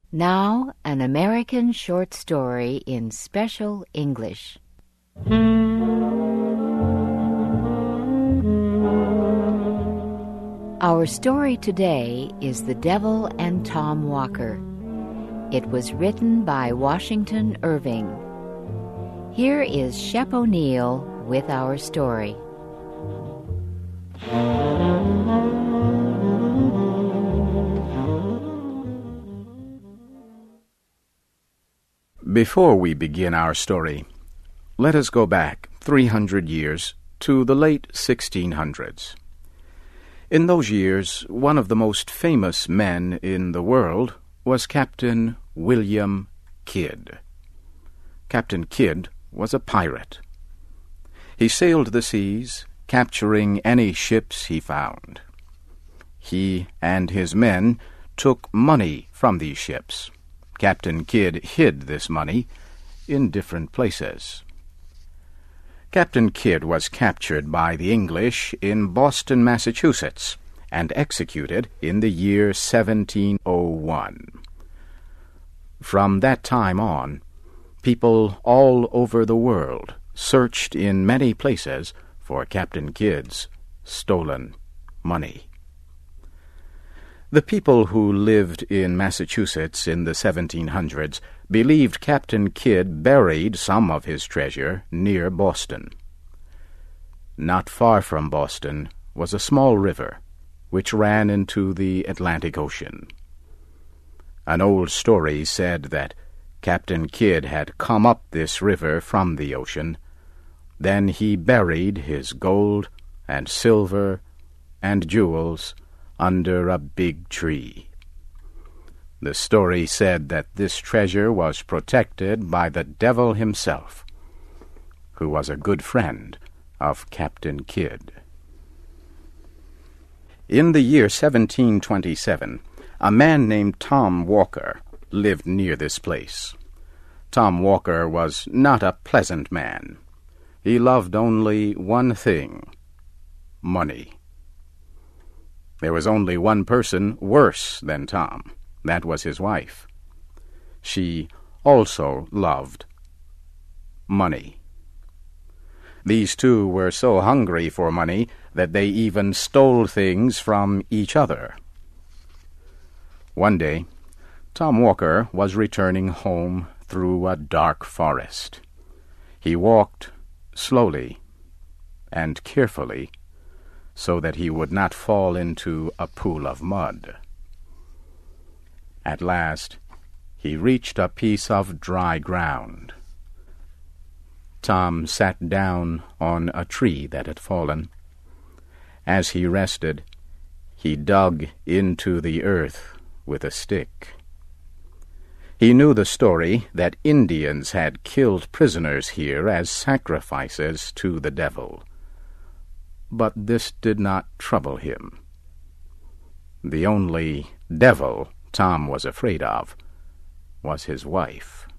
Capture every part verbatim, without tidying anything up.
Now, an American short story in special English. Our story today is The Devil and Tom Walker. It was written by Washington Irving. Here is Shep O'Neill with our story. Before we begin our story, let us go back three hundred years to the late sixteen hundreds. In those years, one of the most famous men in the world was Captain William Kidd. Captain Kidd was a pirate. He sailed the seas, capturing any ships he found. He and his men took money from these ships. Captain Kidd hid this money in different places. Captain Kidd was captured by the English in Boston, Massachusetts, and executed in the year seventeen oh one. From that time on, people all over the world searched in many places for Captain Kidd's stolen money. The people who lived in Massachusetts in the seventeen hundreds believed Captain Kidd buried some of his treasure near Boston. Not far from Boston was a small river which ran into the Atlantic Ocean. An old story said that Captain Kidd had come up this river from the ocean. Then he buried his gold and silver and jewels under a big tree. The story said that this treasure was protected by the devil himself, who was a good friend of Captain Kidd. In the year seventeen twenty-seven, a man named Tom Walker lived near this place. Tom Walker was not a pleasant man. He loved only one thing: money. There was only one person worse than Tom. That was his wife. She also loved money. These two were so hungry for money that they even stole things from each other. One day, Tom Walker was returning home through a dark forest. He walked slowly and carefully, so that he would not fall into a pool of mud. At last, he reached a piece of dry ground. Tom sat down on a tree that had fallen. As he rested, he dug into the earth with a stick. He knew the story that Indians had killed prisoners here as sacrifices to the devil. But this did not trouble him. The only devil Tom was afraid of was his wife.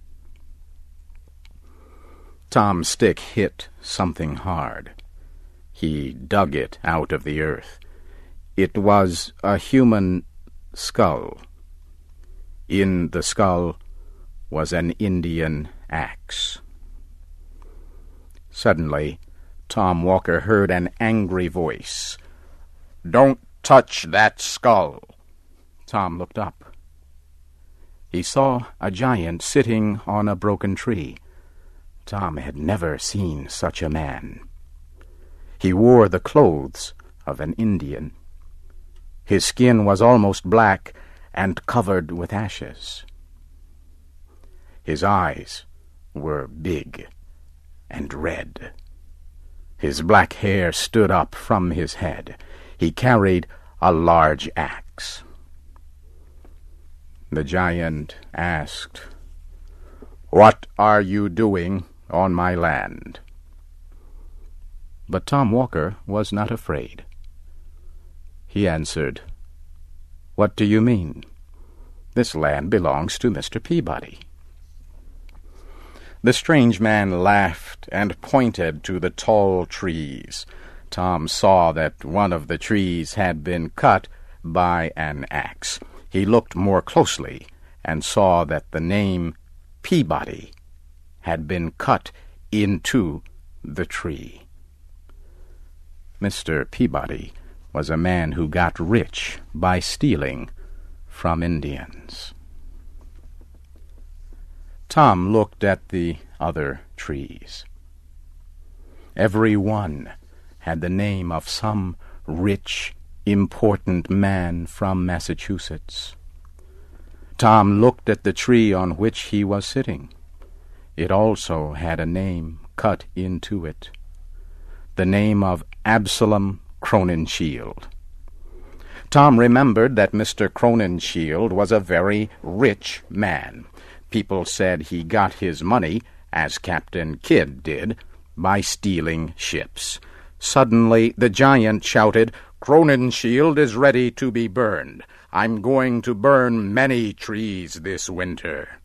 Tom's stick hit something hard. He dug it out of the earth. It was a human skull. In the skull was an Indian axe. Suddenly, Tom Walker heard an angry voice. "Don't touch that skull!" Tom looked up. He saw a giant sitting on a broken tree. Tom had never seen such a man. He wore the clothes of an Indian. His skin was almost black and covered with ashes. His eyes were big and red. His black hair stood up from his head. He carried a large axe. The giant asked, "What are you doing on my land?" But Tom Walker was not afraid. He answered, "What do you mean? This land belongs to Mister Peabody." The strange man laughed and pointed to the tall trees. Tom saw that one of the trees had been cut by an axe. He looked more closely and saw that the name Peabody had been cut into the tree. Mister Peabody was a man who got rich by stealing from Indians. Tom looked at the other trees. Every one had the name of some rich, important man from Massachusetts. Tom looked at the tree on which he was sitting. It also had a name cut into it, the name of Absalom Crowninshield. Tom remembered that Mister Crowninshield was a very rich man. People said he got his money, as Captain Kidd did, by stealing ships. Suddenly the giant shouted, "Crowninshield is ready to be burned. I'm going to burn many trees this winter."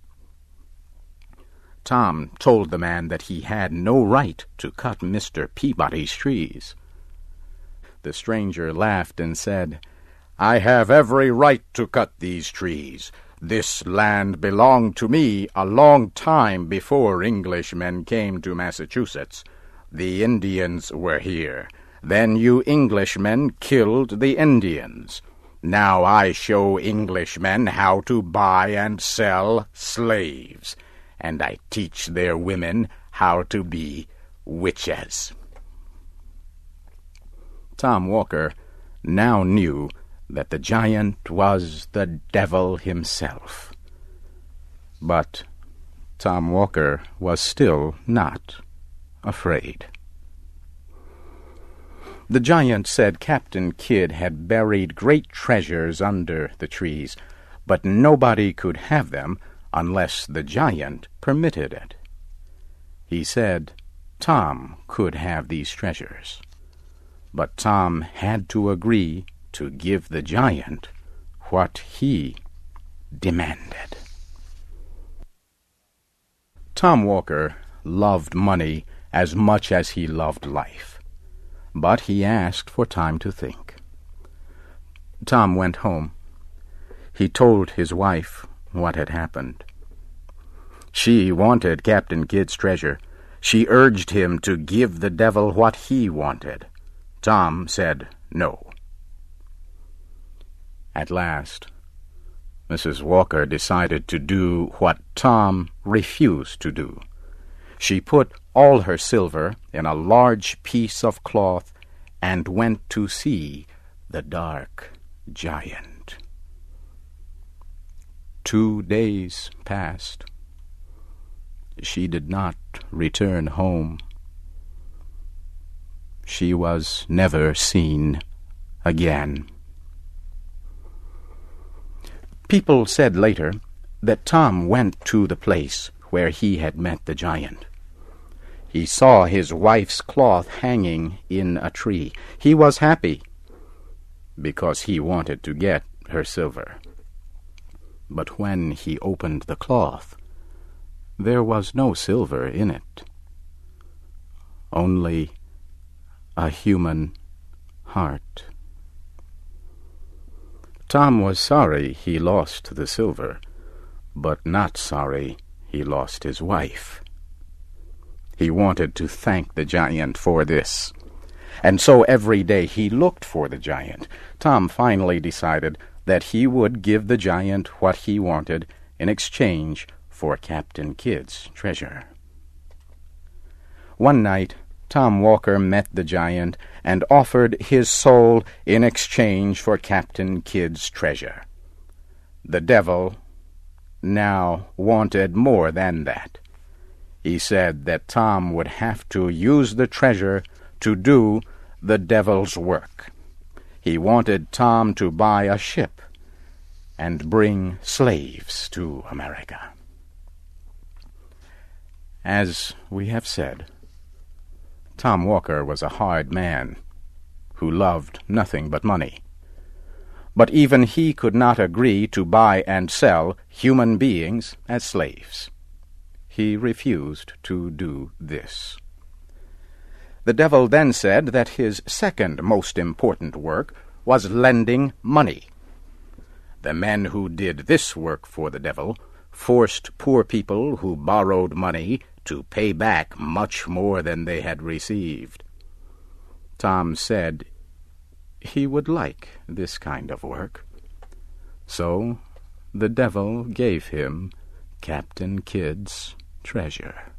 Tom told the man that he had no right to cut Mister Peabody's trees. The stranger laughed and said, "I have every right to cut these trees. This land belonged to me a long time before Englishmen came to Massachusetts. The Indians were here. Then you Englishmen killed the Indians. Now I show Englishmen how to buy and sell slaves, and I teach their women how to be witches." Tom Walker now knew that the giant was the devil himself. But Tom Walker was still not afraid. The giant said Captain Kidd had buried great treasures under the trees, but nobody could have them unless the giant permitted it. He said Tom could have these treasures, but Tom had to agree to give the giant what he demanded. Tom Walker loved money as much as he loved life, but he asked for time to think. Tom went home. He told his wife what had happened. She wanted Captain Kidd's treasure. She urged him to give the devil what he wanted. Tom said no. At last, Missus Walker decided to do what Tom refused to do. She put all her silver in a large piece of cloth and went to see the dark giant. Two days passed. She did not return home. She was never seen again. People said later that Tom went to the place where he had met the giant. He saw his wife's cloth hanging in a tree. He was happy because he wanted to get her silver. But when he opened the cloth, there was no silver in it, only a human heart. Tom was sorry he lost the silver, but not sorry he lost his wife. He wanted to thank the giant for this, and so every day he looked for the giant. Tom finally decided that he would give the giant what he wanted in exchange for Captain Kidd's treasure. One night, Tom Walker met the giant and offered his soul in exchange for Captain Kidd's treasure. The devil now wanted more than that. He said that Tom would have to use the treasure to do the devil's work. He wanted Tom to buy a ship and bring slaves to America. As we have said, Tom Walker was a hard man who loved nothing but money. But even he could not agree to buy and sell human beings as slaves. He refused to do this. The devil then said that his second most important work was lending money. The men who did this work for the devil forced poor people who borrowed money to pay back much more than they had received. Tom said he would like this kind of work. So the devil gave him Captain Kidd's treasure.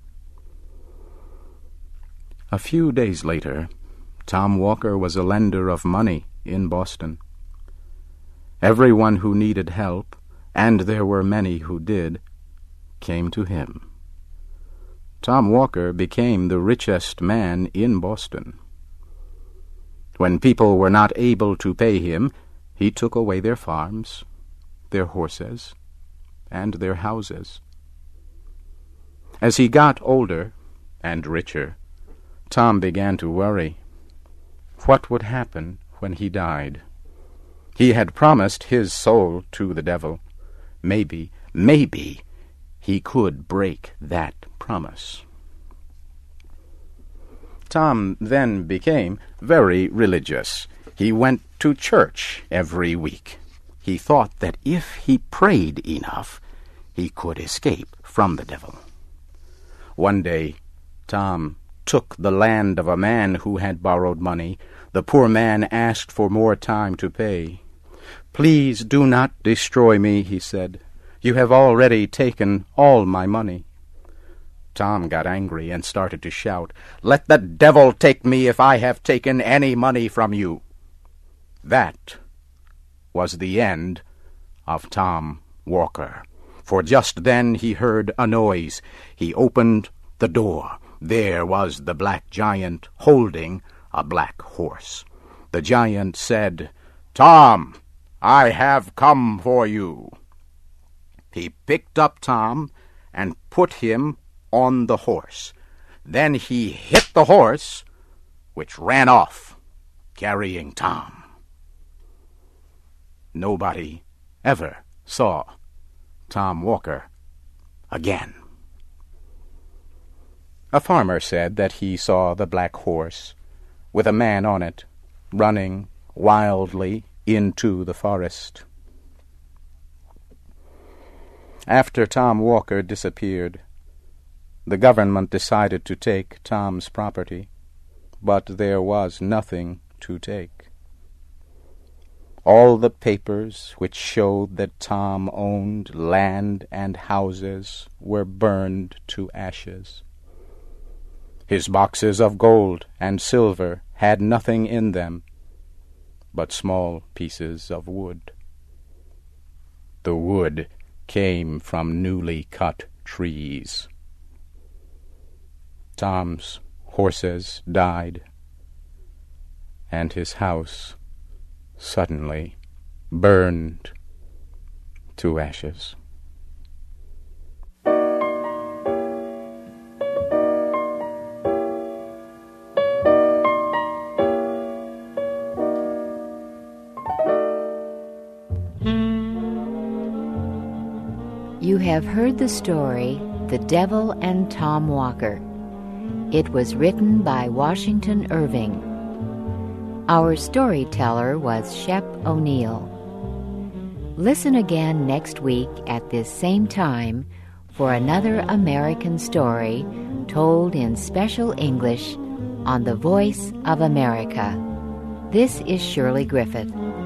A few days later, Tom Walker was a lender of money in Boston. Everyone who needed help, and there were many who did, came to him. Tom Walker became the richest man in Boston. When people were not able to pay him, he took away their farms, their horses, and their houses. As he got older and richer, Tom began to worry. What would happen when he died? He had promised his soul to the devil. Maybe, maybe he could break that promise. Tom then became very religious. He went to church every week. He thought that if he prayed enough, he could escape from the devil. One day, Tom took the land of a man who had borrowed money. The poor man asked for more time to pay. "Please do not destroy me," he said. "You have already taken all my money." Tom got angry and started to shout, "Let the devil take me if I have taken any money from you." That was the end of Tom Walker, for just then he heard a noise. He opened the door. There was the black giant holding a black horse. The giant said, "Tom, I have come for you." He picked up Tom and put him on the horse. Then he hit the horse, which ran off, carrying Tom. Nobody ever saw Tom Walker again. A farmer said that he saw the black horse, with a man on it, running wildly into the forest. After Tom Walker disappeared, the government decided to take Tom's property, but there was nothing to take. All the papers which showed that Tom owned land and houses were burned to ashes. His boxes of gold and silver had nothing in them but small pieces of wood. The wood came from newly cut trees. Tom's horses died, and his house suddenly burned to ashes. You have heard the story, The Devil and Tom Walker. It was written by Washington Irving. Our storyteller was Shep O'Neill. Listen again next week at this same time for another American story told in special English on The Voice of America. This is Shirley Griffith.